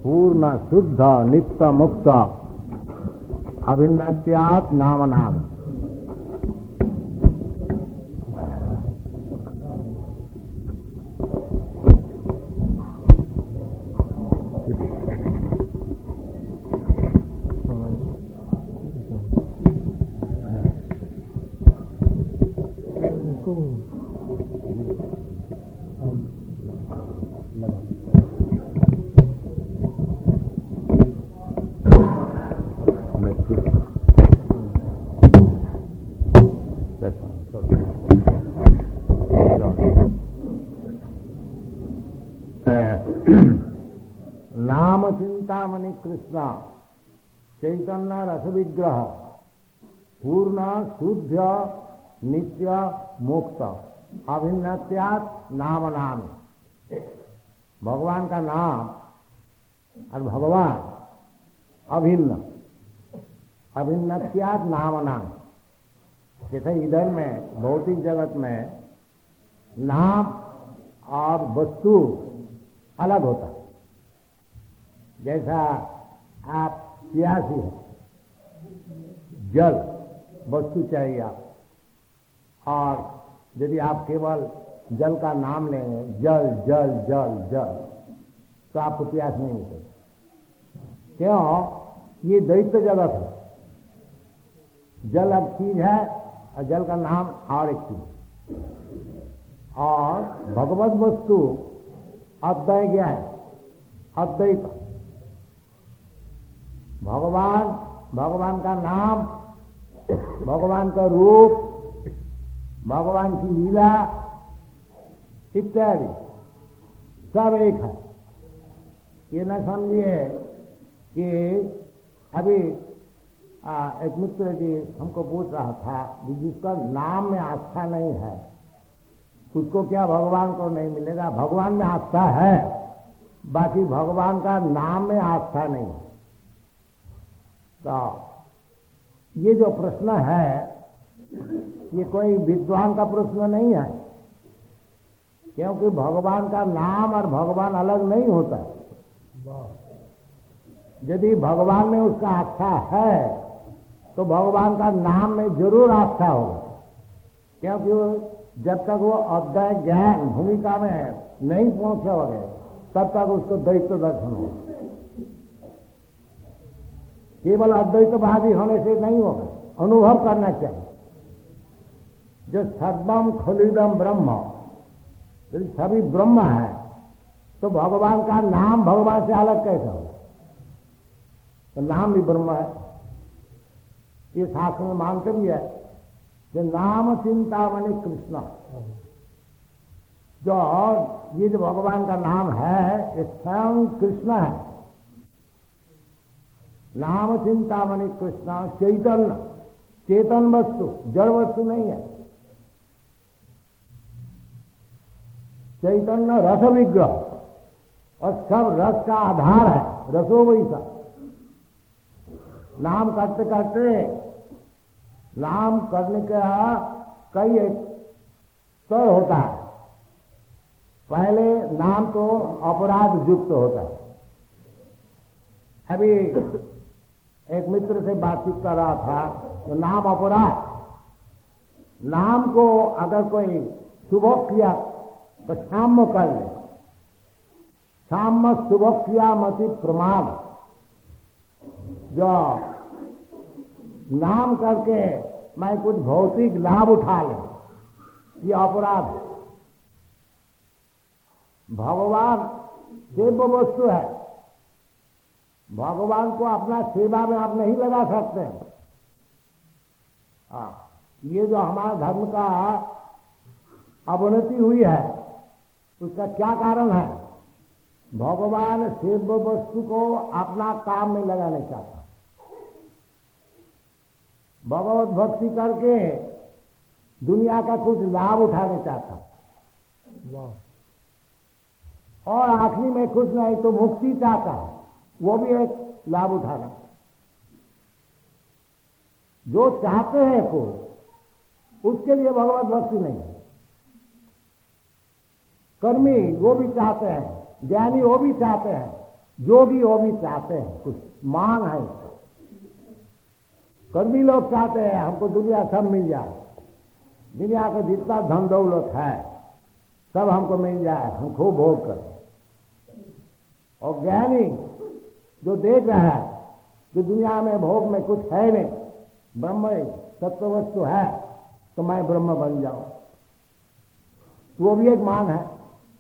पूर्ण शुद्ध नित्य मुक्त अभिन्नत्यात् नाम नाम। नाम चिंतामणि कृष्ण चैतन्य रस विग्रह पूर्ण शुद्ध नित्य मुक्त अभिन्नत्यात् नाम नाम। भगवान का नाम और भगवान अभिन्न, अभिन्नत्यात् नाम नाम। जैसे इधर में भौतिक जगत में नाम और वस्तु अलग होता है। जैसा आप प्यासी हैं, जल वस्तु चाहिए आप, और यदि आप केवल जल का नाम लेंगे जल जल जल जल तो आपको प्यास नहीं मिलेगी। क्यों? ये दैत्य जगत है। जल एक चीज है और जल का नाम और एक चीज। और भगवत वस्तु अद्वैत है, अद्वैत। भगवान का नाम, भगवान का रूप, भगवान की लीला इत्यादि सब एक है। ये न समझिए कि अभी एक मित्र जी हमको पूछ रहा था कि जिसका नाम में आस्था नहीं है उसको क्या भगवान को नहीं मिलेगा? भगवान में आस्था है, बाकी भगवान का नाम में आस्था नहीं है। तो ये जो प्रश्न है ये कोई विद्वान का प्रश्न नहीं है, क्योंकि भगवान का नाम और भगवान अलग नहीं होता। यदि भगवान में उसका आस्था है तो भगवान का नाम में जरूर आस्था होगा, क्योंकि जब तक वो अद्वैत ज्ञान भूमिका में नहीं पहुंचे होंगे तब तक उसको द्वैत दर्शन होगा। केवल अद्वैतवादी होने से नहीं होगा, अनुभव करना चाहिए। जो सर्वम खलिदम ब्रह्म, यदि सभी ब्रह्म है तो भगवान का नाम भगवान से अलग कैसे होगा? तो नाम भी ब्रह्म है। ये शास्त्र में मानते भी है कि नाम चिंतामणि कृष्ण, जो ये जो भगवान का नाम है ये स्वयं कृष्ण है। नाम चिंतामणि कृष्ण चैतन्य, चेतन वस्तु, जड़ वस्तु नहीं है। चैतन्य रस विग्रह, और सब रस का आधार है, रसो वैसा। नाम करते करते, नाम करने का कई स्तर होता है। पहले नाम तो अपराध युक्त होता है। अभी एक मित्र से बातचीत कर रहा था तो नाम अपराध, नाम को अगर कोई शुभ किया तो साम्य कर ले, साम्य शुभ किया मति प्रमाद। जो नाम करके मैं कुछ भौतिक लाभ उठा ले, ये अपराध है। भगवान सेव्य वस्तु है, भगवान को अपना सेवा में आप नहीं लगा सकते। ये जो हमारा धर्म का अवनति हुई है उसका क्या कारण है? भगवान सेव्य वस्तु को अपना काम में लगाना चाहता, भगवत भक्ति करके दुनिया का कुछ लाभ उठाना चाहता, और आखिरी में कुछ नहीं तो मुक्ति चाहता है, वो भी एक लाभ उठाना। जो चाहते हैं को उसके लिए भगवत भक्ति नहीं है। कर्मी वो भी चाहते हैं, ज्ञानी वो भी चाहते हैं, जो भी वो भी चाहते हैं, कुछ मांग है उसको। कर्मी लोग चाहते हैं हमको दुनिया सब मिल जाए, दुनिया का जितना धन दौलत है सब हमको मिल जाए, हम खूब भोग करें। और ज्ञानी जो देख रहा है कि दुनिया में भोग में कुछ है नहीं, ब्रह्म सत्य वस्तु है, तो मैं ब्रह्म बन जाऊं, वो भी एक मांग है।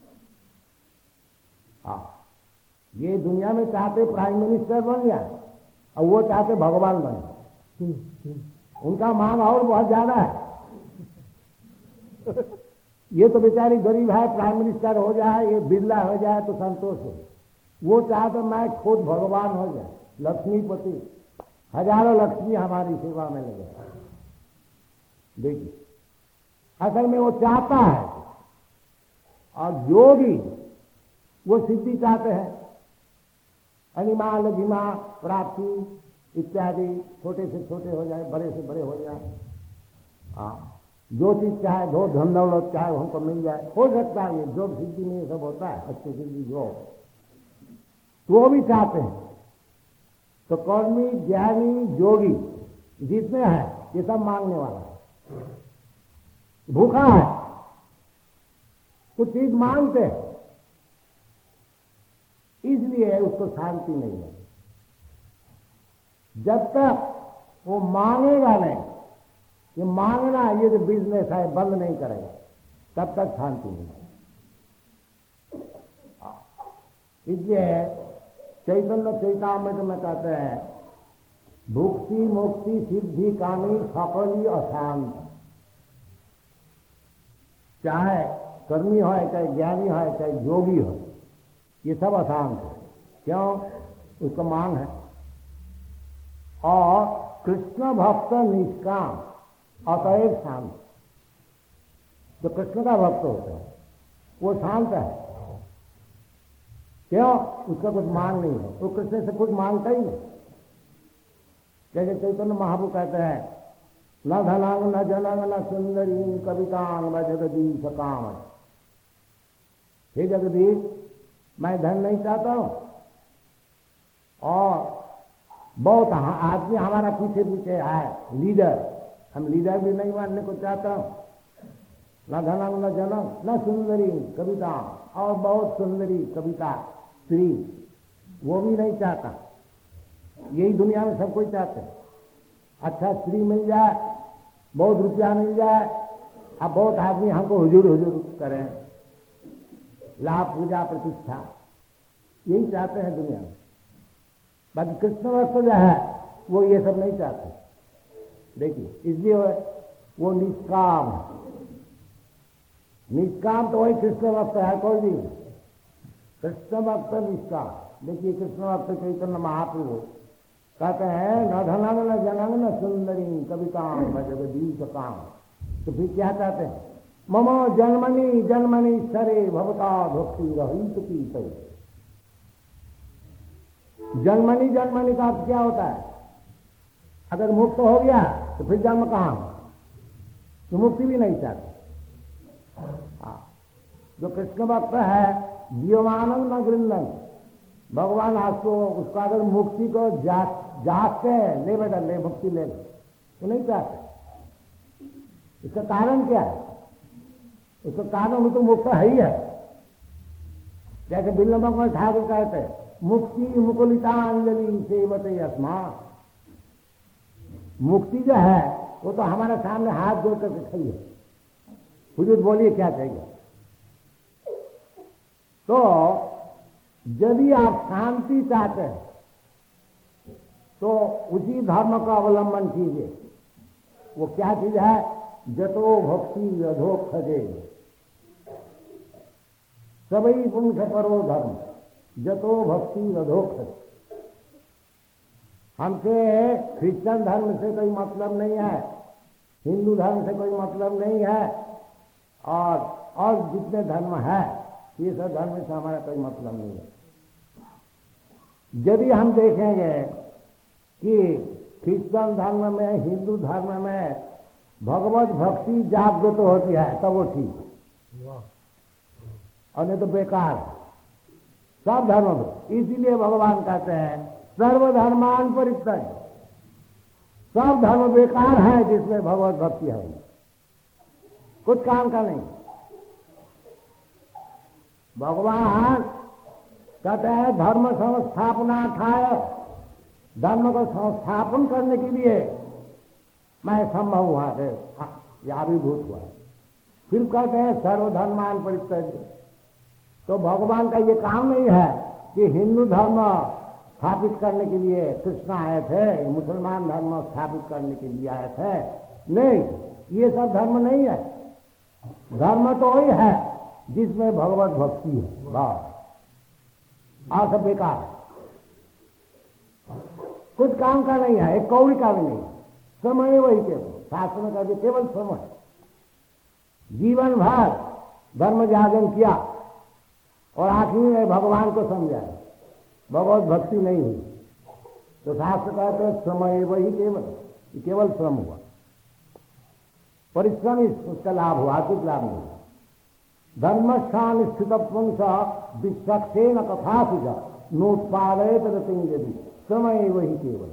ये दुनिया में चाहते प्राइम मिनिस्टर बन जाए और वो चाहते भगवान बने, उनका मांग और बहुत ज्यादा है। ये तो बेचारी गरीब है, प्राइम मिनिस्टर हो जाए, ये बिरला हो जाए तो संतोष हो। वो चाहते मैं खुद भगवान हो जाए, लक्ष्मीपति, हजारों लक्ष्मी हमारी सेवा में लगे। देखिए असल में वो चाहता है, और योगी वो सिद्धि चाहते हैं, अनिमा लघिमा प्राप्ति इत्यादि, छोटे से छोटे हो जाए, बड़े से बड़े हो जाए। जो चीज चाहे, जो धन दौलत चाहे हमको मिल जाए, हो सकता है। ये जो सिद्धि में ये सब होता है, अच्छी सिद्धि जो तो वो भी चाहते हैं। तो कर्मी ज्ञानी योगी जितने हैं ये सब मांगने वाला है। भूखा है, कुछ चीज मांगते हैं, इसलिए उसको शांति नहीं है। जब तक वो मांगेगा नहीं, ये मांगना ये जो बिजनेस है बंद नहीं करेगा, तब तक शांति नहीं है। इसलिए चैतन्य चैतामृत में कहते हैं, भुक्ति मुक्ति सिद्धि कामी सकली अशांत। चाहे कर्मी हो, चाहे ज्ञानी हो, चाहे योगी हो, ये सब अशांत है। क्यों? उसका मांग है। और कृष्ण भक्त निष्काम अतएव शांत। जो कृष्ण का भक्त होता है वो शांत है। क्यों? उसका कुछ मांग नहीं है, वो कृष्ण से कुछ मांगता ही नहीं। जैसे चैतन्य महाप्रभु कहते हैं, न धनांग न जनांग न सुंदरी कवितांग व जगदीश काम। हे जगदीश, मैं धन नहीं चाहता हूं, और बहुत आदमी हमारा पीछे पीछे है, लीडर, हम लीडर भी नहीं मानने को चाहता हूं। न धनंग न जनम न सुंदरी कविता, और बहुत सुंदरी कविता स्त्री, वो भी नहीं चाहता। यही दुनिया में सब कोई चाहते हैं। अच्छा स्त्री मिल जाए, बहुत रुपया मिल जाए, अब बहुत आदमी हमको हुजूर हुजूर करें, लाभ पूजा प्रतिष्ठा, यही चाहते हैं दुनिया में। बाकी कृष्ण भक्त जो है वो ये सब नहीं चाहते। देखिए इसलिए वो निष्काम है। निष्काम तो वही कृष्ण भक्त है, कोई भी कृष्ण भक्त निष्काम। देखिए कृष्ण भक्त चैतन्य महाप्रभु कहते हैं, न धनंग न जनंग न सुंदरी कवितां जगदीश काम। तो फिर क्या कहते हैं? मम जन्मनि जन्मनि सरे भवता भक्ति रहित पीते। जन्मनि जन्मनि का क्या होता है? अगर मुक्त हो गया तो फिर जन्म कहां? तो मुक्ति भी नहीं चाहते। जो कृष्ण भक्त है, जीवमानंद न गृंदन, भगवान आपको उसका अगर मुक्ति को जागते हैं, ले बेटा ले मुक्ति ले, तो नहीं चाहते। इसका कारण क्या है? इसका कारण वो तो मुक्त है ही है। जैसे बिल्लम में ठाकुर कहते हैं, मुक्ति मुकुलितांजलि सेवते अस्मात्। मुक्ति जो है वो तो हमारे सामने हाथ जोड़ करके खड़ी है। हुजूर बोलिए क्या चाहिए? तो यदि आप शांति चाहते हैं तो उसी धर्म का अवलंबन कीजिए। वो क्या चीज है? जतो भक्ति अधोक्षजे सबई पुंस परो धर्म, जतो भक्ति अधोक्षज। हमसे क्रिश्चियन धर्म से कोई मतलब नहीं है, हिंदू धर्म से कोई मतलब नहीं है, और जितने धर्म है ये सब धर्म से हमारा कोई मतलब नहीं है। यदि हम देखेंगे कि क्रिश्चियन धर्म में, हिंदू धर्म में भगवत भक्ति जागृत होती है तब वो ठीक, और नहीं तो बेकार। सब धर्म में। इसीलिए भगवान कहते हैं सर्वधर्मान परित्यज्य, सब धर्म बेकार है जिसमें भगवत भक्ति है, कुछ काम का नहीं। भगवान कहते हैं धर्म संस्थापना ठाय, धर्म को संस्थापन करने के लिए मैं संभव हुआ है, आविर्भूत हुआ। फिर कहते हैं सर्वधर्मान परित्यज्य, तो भगवान का ये काम नहीं है कि हिंदू धर्म स्थापित करने के लिए कृष्ण आए थे, मुसलमान धर्म स्थापित करने के लिए आए थे, नहीं, ये सब धर्म नहीं है। धर्म तो वही है जिसमें भगवत भक्ति है, बस, और सब बेकार है, कुछ काम का नहीं है, एक कौड़ी का भी नहीं है। समय वही केवल, शास्त्र में कहते केवल समय, जीवन भर धर्म जागरण किया और आखिर में भगवान को समझा, भगवत भक्ति नहीं हुई, तो शास्त्र कहते हैं समय वही केवल, केवल श्रम हुआ, परिश्रम उसका लाभ हुआ, कुछ लाभ नहीं हुआ। धर्मस्थान स्थित पुंस विश्वक्षेन कथा सुझा नोत्पादय यदि समय वही केवल।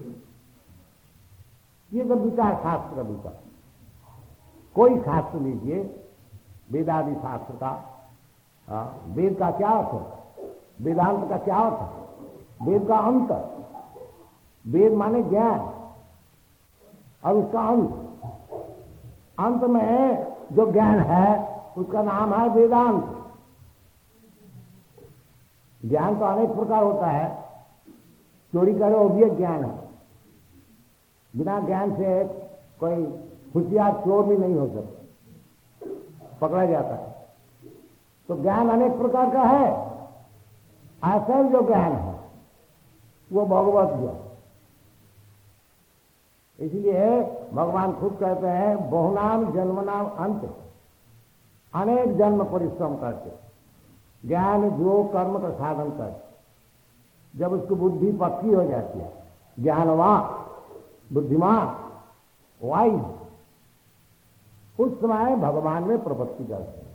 ये तो विचार शास्त्र का विचार। कोई शास्त्र लीजिए, वेदादि शास्त्र का, वेद का क्या अर्थ है, वेदांत का क्या अर्थ है, वेद का अंत, वेद माने ज्ञान और उसका अंत, अंत में जो ज्ञान है उसका नाम है वेदांत। ज्ञान तो अनेक प्रकार होता है, चोरी करे वो भी एक ज्ञान है, बिना ज्ञान से कोई होशियार चोर भी नहीं हो सकता, पकड़ा जाता है। तो ज्ञान अनेक प्रकार का है, असल जो ज्ञान है वो भगवत ज्ञान। इसलिए भगवान खुद कहते हैं बहुनाम जन्मनाम अंत, अनेक जन्म परिश्रम करके ज्ञान जो कर्म का साधन करके जब उसकी बुद्धि पक्की हो जाती है, ज्ञानवान, बुद्धिमान, वाइज, उस समय भगवान में प्रपत्ति करते हैं।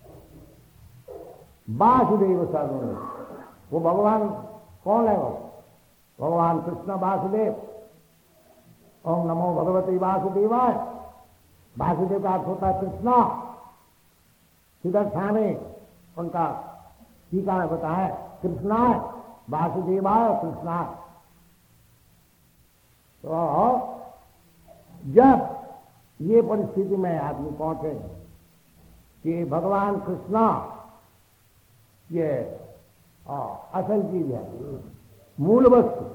वासुदेव सर्वम, वो भगवान कौन है? वो भगवान कृष्ण वासुदेव। ओम नमो भगवते वासुदेवाय। वासुदेव का अर्थ होता है कृष्णा। सिद्धार्थ में उनका टीका में बताया कृष्णाय वासुदेवाय कृष्णाय। तो जब ये परिस्थिति में आदमी पहुंचे कि भगवान कृष्णा ये असल चीज है, मूल वस्तु,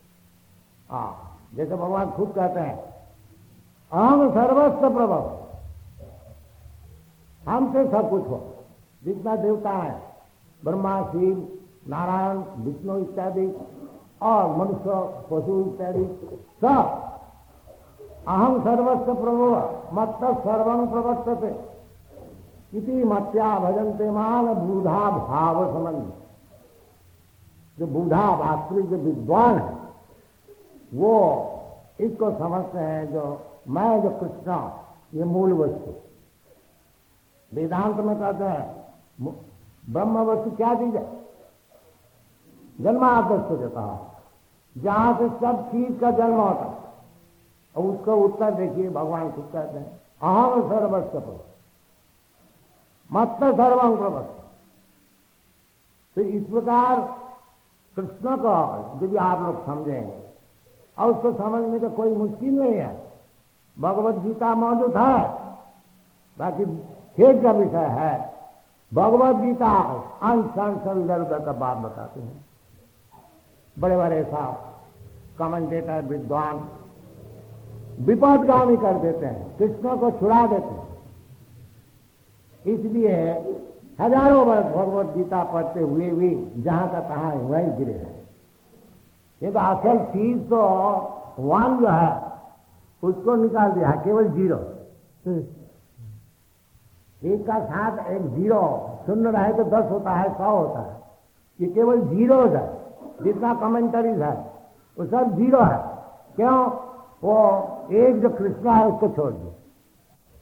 जैसे भगवान खुद कहते हैं अहम सर्वस्व प्रभव, हमसे सब कुछ हो, जितना देवता है, ब्रह्मा, शिव, नारायण, विष्णु इत्यादि और मनुष्य, पशु इत्यादि सब अहम सर्वस्व प्रभव मत्त सर्वं प्रवर्तते इति मत्या भजन्ते मान बूढ़ा भाव संबंध। जो बूढ़ा वास्तविक जो विद्वान है वो इसको समझते हैं, जो मैं जो कृष्ण ये मूल वस्तु। वेदांत में कहते हैं ब्रह्म वस्तु क्या चीज है? जन्मादस्य देता है, जहां से सब चीज का जन्म होता है। और उसका उत्तर देखिए भगवान खुद कहते हैं अहम सर्वस्व प्रभव मत्त सर्वं प्रवर्तते। तो इस प्रकार कृष्ण को यदि आप लोग समझेंगे और उसको समझने का कोई मुश्किल नहीं है, भगवत गीता मौजूद है। बाकी खेद का विषय है, भगवत गीता अंश अंश का बात बताते हैं। बड़े बड़े साहब कमेंटेटर विद्वान विपदगामी कर देते हैं, कृष्ण को छुड़ा देते हैं। इसलिए हजारों वर्ष भगवत गीता पढ़ते हुए भी जहां का तहां वहीं गिरे हैं। ये तो असल चीज तो वन जो है उसको निकाल दिया, केवल जीरो। एक का साथ एक जीरो शून्य रहे तो 10 होता है, 100 होता है। ये केवल जीरो है, जितना कमेंटरीज है वो सब जीरो है। क्यों? वो एक जो कृष्ण है उसको छोड़ दिया।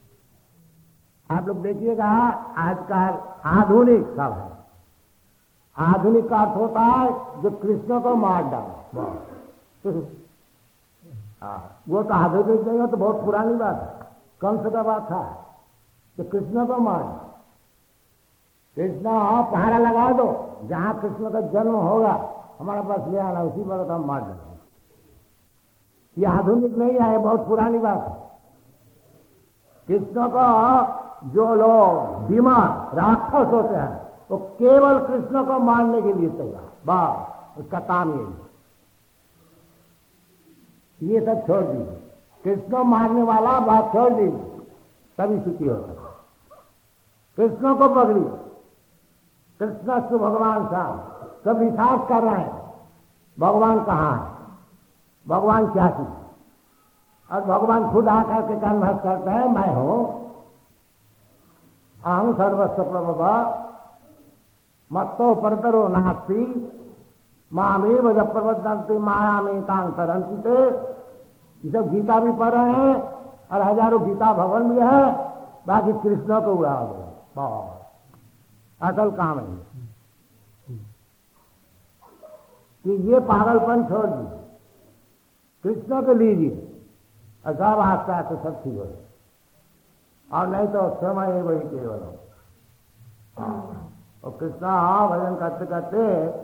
आप लोग देखिएगा आजकल आधुनिक सब है, आधुनिक का अर्थ होता है जो कृष्ण को मार डाले। वो तो आधुनिक नहीं हो तो बहुत पुरानी बात है, कंस का बात था कि कृष्ण को मार, कृष्ण पहरा लगा दो, जहां कृष्ण का जन्म होगा हमारे पास ले आना, उसी वक्त हम मार देंगे। ये आधुनिक नहीं है, बहुत पुरानी बात है। कृष्ण को जो लोग बीमार राक्षस होते हैं वो केवल कृष्ण को मारने के लिए तैयार, बस उसका काम यही। ये सब छोड़ दीजिए, कृष्ण मारने वाला बात छोड़ दीजिए, तभी सुखी होता है। कृष्ण को पकड़िए, कृष्ण से भगवान साहब सब विश्वास कर रहे हैं भगवान कहाँ है, भगवान क्या चीज, और भगवान खुद आकर के कन्वर्स करते हैं मैं हूं, अहं सर्वस्व प्रभव मत्तो परतरो नास्ति मामेव जब प्रबद्धन्ति मायामेतां तरन्ति ते। ये सब गीता भी पढ़ रहे हैं और हजारों गीता भवन भी है, बाकी कृष्ण को उड़ा दो, असल काम है कि ये पागलपन छोड़ दीजिए, कृष्ण को लीजिए और सब आस्ते आस्ते सब ठीक हो जाए, और नहीं तो समय वही केवल हो। और कृष्ण भजन करते करते,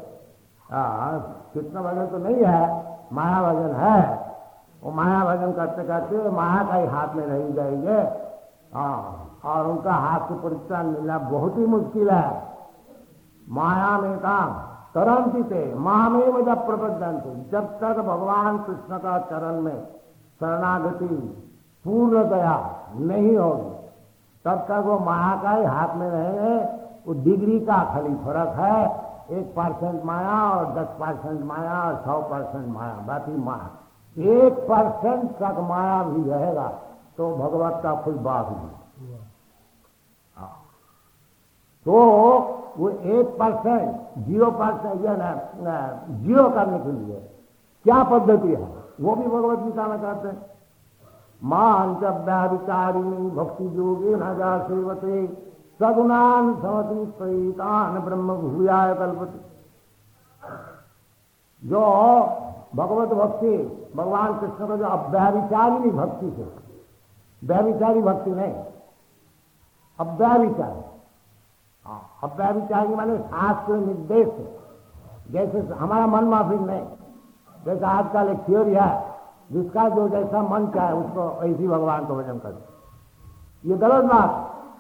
कृष्ण भजन तो नहीं है, माया भजन है। वो माया भजन करते करते माया का ही हाथ में रह जाएंगे। और उनका हाथ से परित्राण मिलना बहुत ही मुश्किल है। माया में काम तरंती थे महामेव जब प्रबद्धन्ति, जब तक भगवान कृष्ण का चरण में शरणागति पूर्णतया नहीं होगी तब तक वो माया का ही हाथ में रहेंगे। वो डिग्री का खाली फर्क है, 1% माया और 10% माया और 100% माया, बाकी माया 1% तक माया भी रहेगा तो भगवत का फुल बात नहीं। तो वो 1% 0% जीरो करने के लिए क्या पद्धति है वो भी भगवत गीता में कहते हैं। मान व्याविचारिणी भक्ति योगे न जा सेवते सगुणान समति सहितान ब्रह्म भूयाय कल्पति। जो भगवत भक्ति भगवान कृष्ण का जो अव्याविचारिणी भक्ति से, व्याविचारी भक्ति नहीं, अव्याविचारी। अव्याविचारी माने शास्त्र निर्देश, जैसे हमारा मन माफिक नहीं, जैसे आजकल एक थ्योरी है जिसका जो जैसा मन चाहे उसको ऐसी भगवान को भजन करे, ये गलत बात।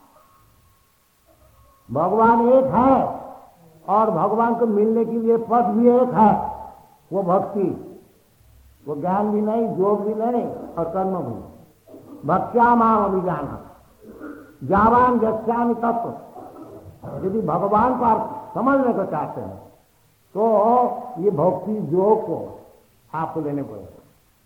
भगवान एक है और भगवान को मिलने के लिए पथ भी एक है, वो भक्ति, वो ज्ञान भी नहीं, योग भी नहीं और कर्म भी। भक्त्या माम अभिजाना जावान गच्छामि तत्व। यदि भगवान को आप समझने को चाहते हैं तो ये भक्ति योग को आपको लेने पड़ेगा,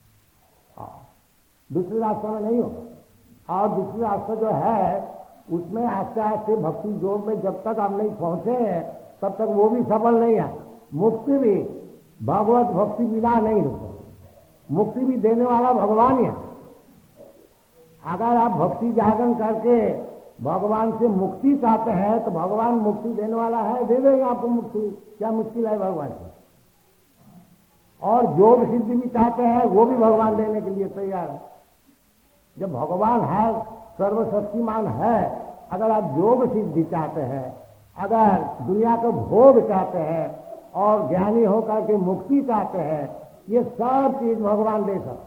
दूसरे रास्ते में नहीं होगा। और दूसरे रास्ता जो है उसमें आस्ते आस्ते भक्ति योग में जब तक आप नहीं पहुंचे हैं तब तक वो भी सफल नहीं है। मुक्ति भी भगवत भक्ति बिना नहीं होता, मुक्ति भी देने वाला भगवान ही है। अगर आप भक्ति जागरण करके भगवान से मुक्ति चाहते हैं तो भगवान मुक्ति देने वाला है, दे देंगे आपको मुक्ति, क्या मुश्किल है भगवान से। और योग सिद्धि भी चाहते हैं वो भी भगवान देने के लिए तैयार है। जब भगवान है, सर्वशक्तिमान है, अगर आप योग सिद्धि चाहते हैं, अगर दुनिया को भोग चाहते हैं और ज्ञानी होकर के मुक्ति चाहते हैं, ये सब चीज भगवान दे सकते।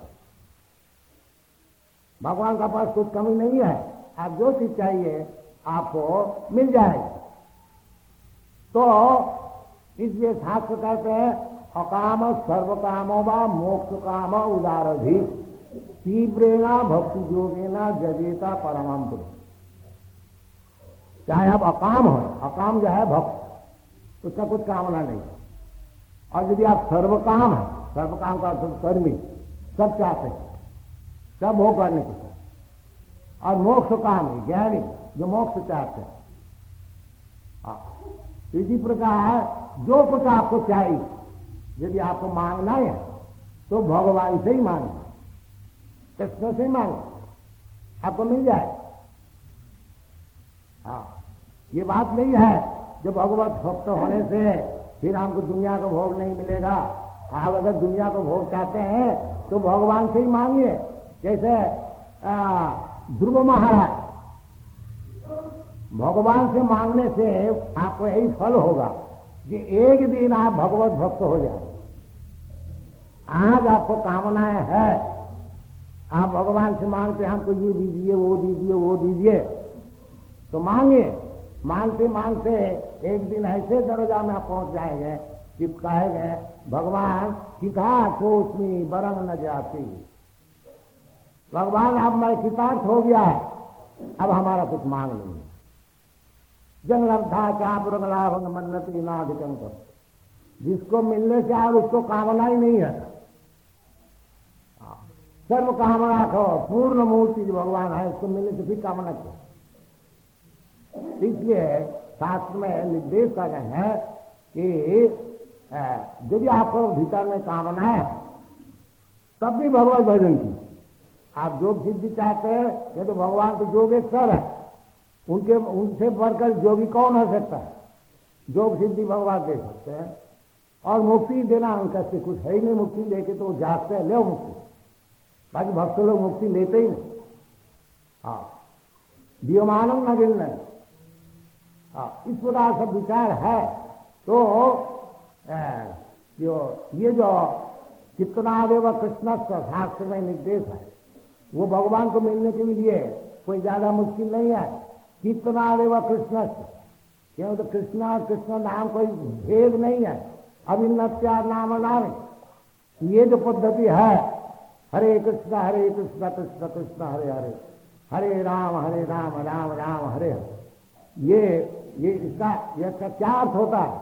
भगवान का पास कुछ कमी नहीं है, आप जो चीज चाहिए आपको मिल जाएगी। तो इसलिए शास्त्र कहते हैं अकाम सर्वकामो वा मोक्ष काम उदारधि तीव्रेणा भक्ति योगेना जजेता परमं पुरुष। चाहे आप अकाम हो, अकाम जो है भक्त, उसका कुछ कामना नहीं। और यदि आप सर्वकाम है, सर्वकाम का कर्मी, सब चाहते हैं, सब हो करने के साथ, और मोक्ष काम है ज्ञानी जो मोक्ष चाहते हैं। इसी प्रकार जो कुछ आपको चाहिए यदि आपको मांगना है तो भगवान से ही मांगना, कृष्ण से ही मांगना, आपको मिल जाए। हाँ, ये बात नहीं है जो भगवत भक्त होने से फिर हमको दुनिया का भोग नहीं मिलेगा। आप अगर दुनिया को भोग चाहते हैं तो भगवान से ही मांगिए। जैसे ध्रुव महाराज, भगवान से मांगने से आपको यही फल होगा कि एक दिन आप भगवत भक्त हो जाए। आज आपको कामनाएं है, आप भगवान से मांगते हमको ये दीजिए वो दीजिए वो दीजिए, तो मांगे, मांगते मांगते एक दिन ऐसे दर्जा में आप पहुंच जाएंगे कि कहेंगे भगवान कितार्थोस्मि बरंग न जाती, भगवान अब मैं कितार्थ हो गया है, अब हमारा कुछ मांग नहीं। जन लब्धा चापुरंग लाभंग मन्नति नाधिकं कर, जिसको मिलने से आज उसको कामना ही नहीं है। सर्व कामना को पूर्ण मूर्ति जो भगवान है उसको मिलने से भी कामना क्या। इसलिए शास्त्र में निर्देश कर रहे हैं कि यदि आपको भीतर में कामना है तब भी भगवत भजन की। आप योग सिद्धि चाहते हैं, ये तो भगवान तो योगेश्वर है, उनसे बढ़कर योगी कौन हो सकता है। योग सिद्धि भगवान दे सकते हैं और मुक्ति देना उनका से कुछ है ही नहीं। मुक्ति लेके तो वो जागते हैं, ले मुक्ति, बाकी भक्त लोग मुक्ति लेते ही नहीं। हाँ, दियोमानम न गिनना। हाँ, इस प्रकार सब विचार है। तो ये जो चित्तनादेव कृष्ण शास्त्र में निर्देश है वो भगवान को मिलने के लिए कोई ज्यादा मुश्किल नहीं है। चित्तनादेव कृष्ण, क्यों तो कृष्ण नाम कोई भेद नहीं है, अभिन्नत्या नाम नाम। ये जो पद्धति है हरे कृष्ण कृष्ण कृष्ण हरे हरे, हरे राम राम राम हरे हरे, ये इसका क्या अर्थ होता है।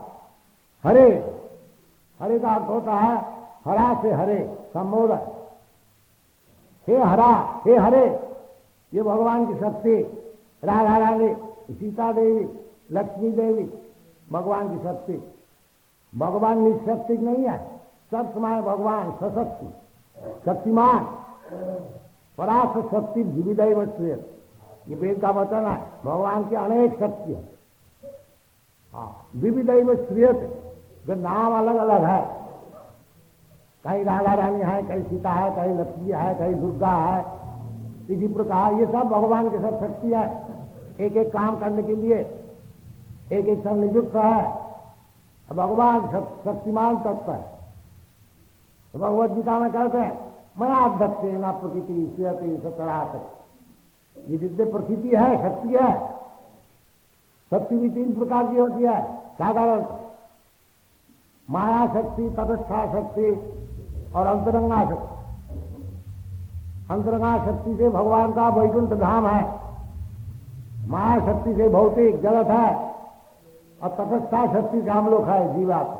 हरे का अर्थ होता है हरा से हरे संबोधन। हे हरा, हे हरे, ये भगवान की शक्ति। राधा रानी, सीता देवी, लक्ष्मी देवी, भगवान की शक्ति। भगवान निशक्ति नहीं है, सब समय भगवान सशक्ति, शक्तिमान, पराश शक्ति विविधैव श्रेयः, ये वेद का वचन है। भगवान की अनेक शक्ति है। हाँ, विविधैव श्रेयः, जो नाम अलग अलग है, कहीं राधा रानी है, कहीं सीता है, कहीं लक्ष्मी है, कहीं दुर्गा है। इसी प्रकार ये सब भगवान की सब शक्ति है। एक एक काम करने के लिए एक एक सब नियुक्त है। भगवान शक्तिमान तत्व है। तो भगवद गीता में कहते हैं मया दक्षेण प्रकृति श्रूयते सचराचर। ये जितने प्रकृति है, शक्ति है, शक्ति भी तीन प्रकार की होती है साधारण, माया शक्ति, तटस्था शक्ति और अंतरंगा शक्ति। अंतरंगा शक्ति से भगवान का वैकुंठ धाम है, माया शक्ति से भौतिक जगत है, और तटस्था शक्ति से हम लोग है जीवात्मा।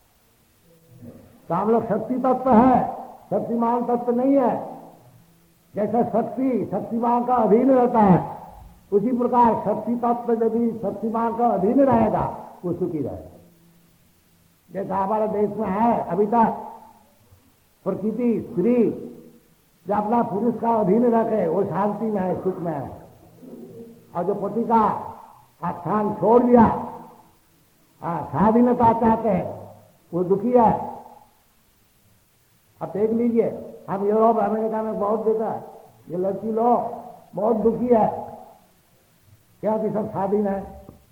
तो हम लोग शक्ति तत्व है, शक्तिमान तत्व नहीं है। जैसे शक्ति शक्तिमान का अधीन रहता है, उसी प्रकार शक्ति तत्व यदि शक्तिमान का अधीन रहेगा वो सुखी रहेगा। जैसा हमारे देश में है अभी तक प्रकृति स्त्री जो अपना पुरुष का अधीन रखे वो शांति में है, सुख में है। और जो पति का स्थान छोड़ दिया, स्वाधीनता चाहते हैं, वो दुखी है। अब देख लीजिए, हम यूरोप अमेरिका में बहुत देखा है, ये लड़की लोग बहुत दुखी है, क्या कि सब स्वाधीन है।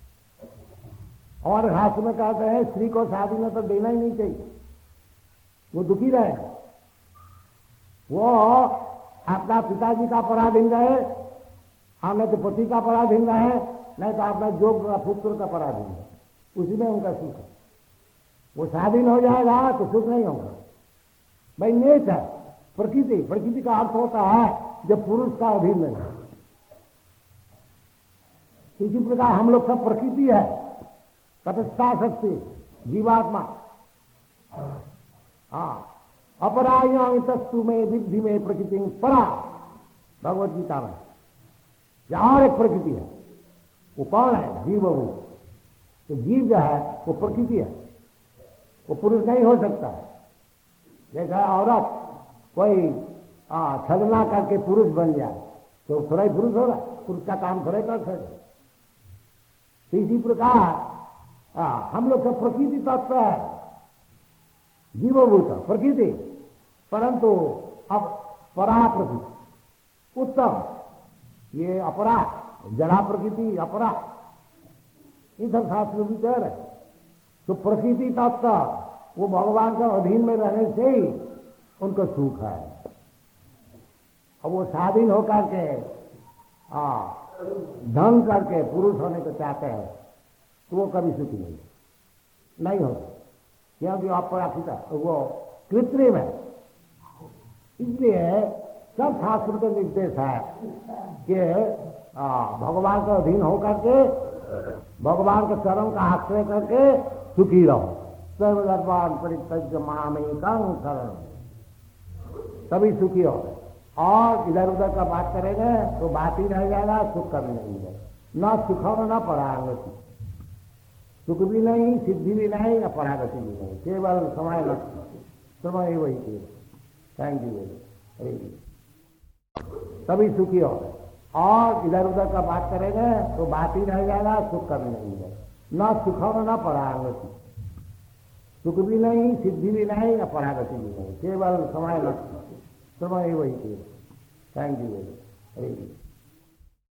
और शास्त्र में कहते हैं स्त्री को स्वाधीनता तो देना ही नहीं चाहिए, वो दुखी रहे। वो अपना पिताजी का पराधीन रहे, नहीं तो पति का पराधीन रहे, नहीं तो अपना जोग पुत्र का पराधीन रहे, उसी में उनका सुख है। वो स्वाधीन हो जाएगा तो सुख नहीं होगा। भाई नेच है प्रकृति, प्रकृति का अर्थ होता है जब पुरुष का अधीन नहीं है। इसी प्रकार हम लोग सब प्रकृति है, तटस्था शक्ति जीवात्मा। हाँ, अपरायां तस्तु में विद्धि में प्रकृति परा, भगवत गीता में। और एक प्रकृति है, वो कौन है? जीव। वो तो जीव जो है वो प्रकृति है, वो पुरुष नहीं हो सकता है। जैसा औरत कोई छलना करके पुरुष बन जाए तो थोड़ा ही पुरुष होगा, पुरुष का काम थोड़ा कर सकते। इसी प्रकार हम लोग सब प्रकृति तत्व है, जीवभूत प्रकृति, परंतु अब परा प्रकृति उत्तम, ये अपरा, जड़ा प्रकृति अपरा, ये सब शास्त्र भी कह रहे। तो प्रकृति तत्व वो भगवान का अधीन में रहने से ही उनको सुख है। अब वो स्वाधीन होकर के धन करके पुरुष होने को चाहते हैं तो वो कभी सुखी नहीं होगा, क्योंकि अपराधिता वो कृत्रिम है। इसलिए सब शास्त्र का निर्देश है कि भगवान का अधीन होकर के भगवान के चरण का आश्रय करके सुखी रहो। सर्वधर्मान परित्यज्य मामेकं शरणं, तभी सुखी हो। और इधर उधर का बात करेंगे तो बात ही रह जाएगा, सुख कभी नहीं है। न सुखम न परागति, सुख भी नहीं, सिद्धि भी नहीं, न परागति भी नहीं, केवल समय लक्ष्य, समय वही केवल। Thank you very much. तभी सुखी हो। और इधर उधर का बात करेंगे तो बात ही रह जाएगा, सुख कभी नहीं है। न सुखम न परागति, सुख भी नहीं, सिद्धि भी नहीं, न परागति भी नहीं, केवल समय लक्ष्य, समय वही केवल। Thank you very much.